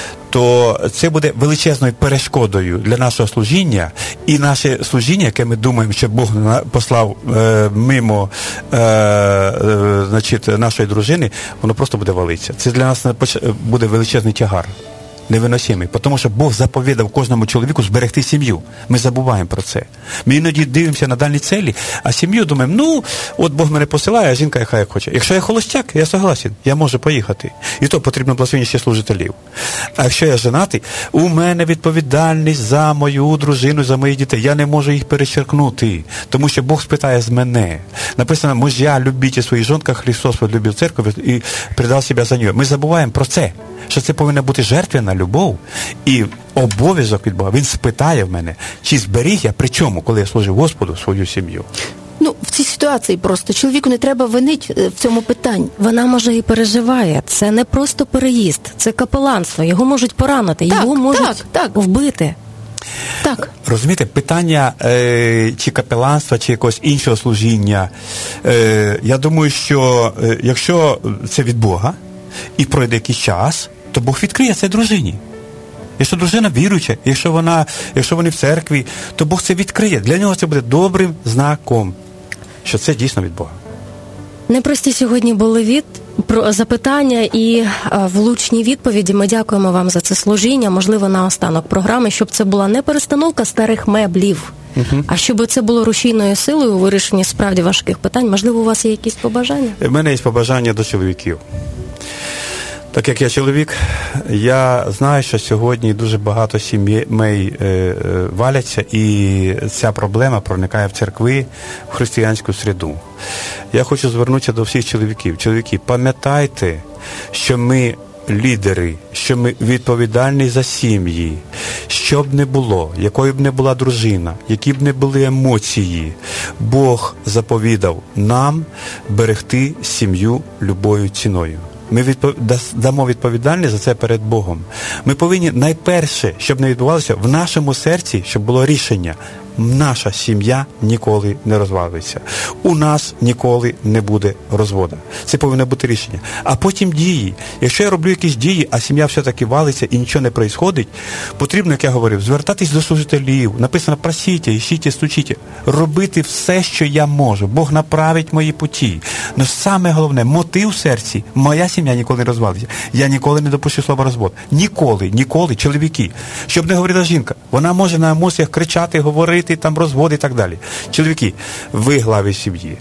то це буде величезною перешкодою для нашого служіння, і наше служіння, яке ми думаємо, що Бог послав е, мимо е, е, значить, нашої дружини, воно просто буде валитися. Це для нас буде величезний тягар. Невиносимий, тому що Бог заповідав кожному чоловіку зберегти сім'ю. Ми забуваємо про це. Ми іноді дивимося на дальні цілі, а сім'ю думаємо, ну, от Бог мене посилає, а жінка яка як хоче. Якщо я холостяк, я согласен, я можу поїхати. І то потрібно благословення ще служителів. А якщо я женатий, у мене відповідальність за мою дружину, за моїх дітей. Я не можу їх перечеркнути, тому що Бог спитає з мене. Написано, мужья, любіть своїх жон, як Христос любив церкву і передав себе за нею. Ми забуваємо про це, що це повинна бути жертвена любов і обов'язок від Бога. Він спитає в мене, чи зберіг я, при чому, коли я служив Господу, свою сім'ю. Ну, в цій ситуації просто чоловіку не треба винити в цьому питанні. Вона, може, і переживає. Це не просто переїзд, це капеланство. Його можуть поранити, так, його можуть так, так. вбити. Так. Розумієте, питання е, чи капеланства, чи якогось іншого служіння, е, я думаю, що е, якщо це від Бога і пройде якийсь час, то Бог відкриє це дружині. Якщо дружина віруюча, якщо вона, якщо вони в церкві, то Бог це відкриє. Для нього це буде добрим знаком, що це дійсно від Бога. Непрості сьогодні були від про запитання і а, влучні відповіді. Ми дякуємо вам за це служіння. Можливо, на останок програми, щоб це була не перестановка старих меблів, uh-huh. а щоб це було рушійною силою у вирішенні справді важких питань. Можливо, у вас є якісь побажання? У мене є побажання до чоловіків. Так як я чоловік, я знаю, що сьогодні дуже багато сімей е, е, валяться, і ця проблема проникає в церкви, в християнську середу. Я хочу звернутися до всіх чоловіків. Чоловіки, пам'ятайте, що ми лідери, що ми відповідальні за сім'ї, що б не було, якою б не була дружина, які б не були емоції, Бог заповідав нам берегти сім'ю любою ціною. Ми відпов... дамо відповідальність за це перед Богом. Ми повинні найперше, щоб не відбувалося, в нашому серці, щоб було рішення. Наша сім'я ніколи не розвалиться. У нас ніколи не буде розводу. Це повинно бути рішення. А потім дії. Якщо я роблю якісь дії, а сім'я все-таки валиться і нічого не відбувається, потрібно, як я говорив, звертатись до служителів. Написано, просіть, ищіть, стучіть. Робити все, що я можу. Бог направить мої путі. Но саме головне, мотив в серці. Моя сім'я ніколи не розвалиться. Я ніколи не допущу слова розвод. Ніколи, ніколи, чоловіки. Щоб не говорила жінка. Вона може на емоціях кричати, говорити, там розводи і так далі. Чоловіки, ви глави сім'ї.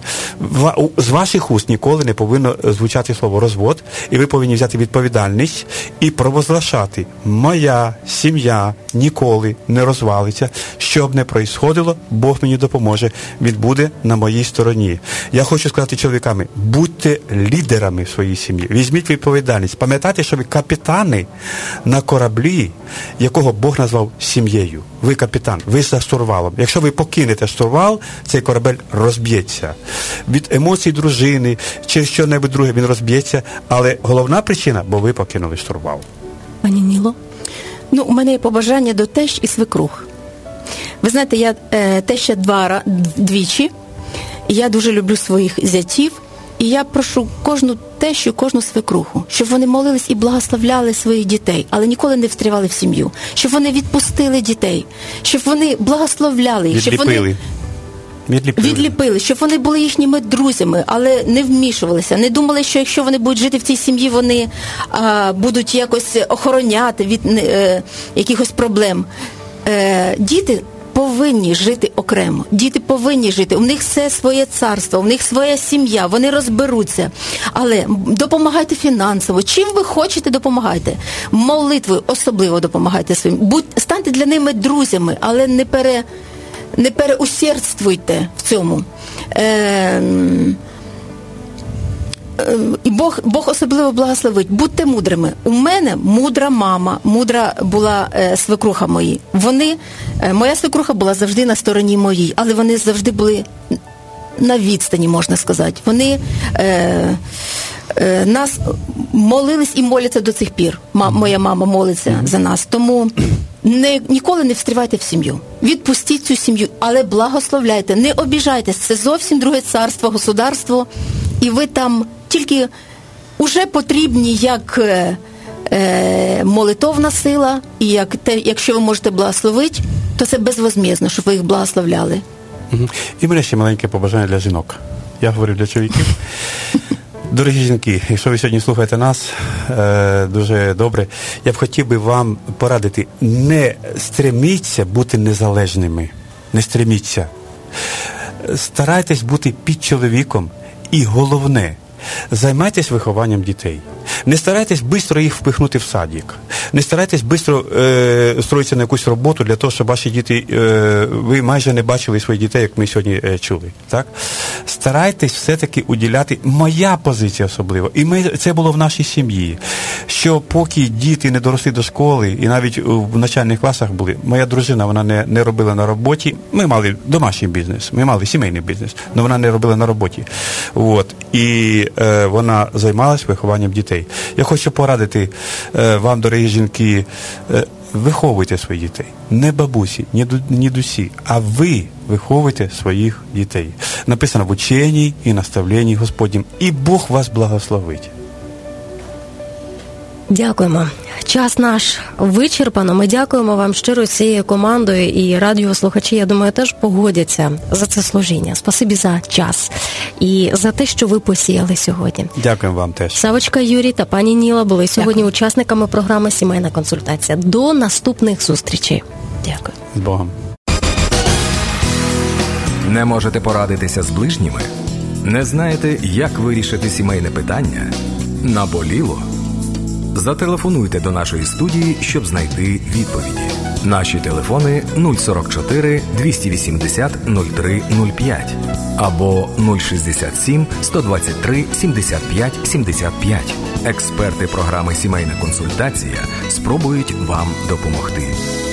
З ваших уст ніколи не повинно звучати слово розвод, і ви повинні взяти відповідальність і провозглашати: моя сім'я ніколи не розвалиться. Що б не происходило, Бог мені допоможе. Він буде на моїй стороні. Я хочу сказати чоловіками, будьте лідерами в своїй сім'ї. Візьміть відповідальність. Пам'ятайте, що ви капітани на кораблі, якого Бог назвав сім'єю. Ви капітан, ви за штурвалом. Якщо ви покинете штурвал, цей корабель розб'ється. Від емоцій дружини чи що-небудь друге він розб'ється, але головна причина, бо ви покинули штурвал. Пані Ніло? Ну, у мене є побажання до тещ і свекрух. Ви знаєте, я е, теща два, двічі, і я дуже люблю своїх зятів, і я прошу кожну тещу, кожну свекруху, щоб вони молились і благословляли своїх дітей, але ніколи не встрівали в сім'ю, щоб вони відпустили дітей, щоб вони благословляли їх, щоб вони Відліпили. відліпили, щоб вони були їхніми друзями, але не вмішувалися, не думали, що якщо вони будуть жити в цій сім'ї, вони а, будуть якось охороняти від е, якихось проблем. Е, діти повинні жити окремо. Діти повинні жити. У них все своє царство, у них своя сім'я, вони розберуться. Але допомагайте фінансово. Чим ви хочете, допомагайте. Молитвою особливо допомагайте своїм. Будь, станьте для ними друзями, але не пере, не переусердствуйте в цьому. Е, І Бог, Бог особливо благословить. Будьте мудрими. У мене мудра мама, мудра була е, свекруха мої. Вони, е, моя свекруха була завжди на стороні моїй, але вони завжди були на відстані, можна сказати. Вони е, е, нас молились і моляться до цих пір. Ма, моя мама молиться за нас. Тому не, ніколи не встрівайте в сім'ю. Відпустіть цю сім'ю, але благословляйте, не обіжайтесь. Це зовсім друге царство, государство. І ви там тільки уже потрібні як е, е, молитовна сила, і як те, якщо ви можете благословити, то це безвозмєзно, щоб ви їх благословляли. Угу. І мене ще маленьке побажання для жінок. Я говорю для чоловіків. Дорогі жінки, якщо ви сьогодні слухаєте нас, е, дуже добре, я б хотів би вам порадити, не стреміться бути незалежними. Не стреміться. Старайтесь бути під чоловіком. І головне, займайтесь вихованням дітей. Не старайтесь швидко їх впихнути в садик. Не старайтесь швидко е, строїтися на якусь роботу для того, щоб ваші діти, е, ви майже не бачили своїх дітей, як ми сьогодні е, чули. Так? Старайтесь все-таки уділяти, моя позиція особливо, і ми, це було в нашій сім'ї, що поки діти не доросли до школи, і навіть в начальних класах були, моя дружина, вона не, не робила на роботі, ми мали домашній бізнес, ми мали сімейний бізнес, але вона не робила на роботі. От. І е, вона займалась вихованням дітей. Я хочу порадити е, вам, дорогі жінки, е, виховуйте своїх дітей. Не бабусі, ні, ні дусі, а ви виховуйте своїх дітей. Написано в ученні і наставленні Господнім. І Бог вас благословить. Дякуємо. Час наш вичерпано. Ми дякуємо вам щиро всією командою, і радіослухачі, я думаю, теж погодяться за це служіння. Спасибі за час і за те, що ви посіяли сьогодні. Дякуємо вам теж. Савочка Юрій та пані Ніла були сьогодні Дякую. Учасниками програми «Сімейна консультація». До наступних зустрічей. Дякую. З Богом. Не можете порадитися з ближніми? Не знаєте, як вирішити сімейне питання? Наболіло? Зателефонуйте до нашої студії, щоб знайти відповіді. Наші телефони нуль сорок чотири двісті вісімдесят нуль три нуль п'ять або нуль шістдесят сім сто двадцять три сімдесят п'ять сімдесят п'ять. Експерти програми «Сімейна консультація» спробують вам допомогти.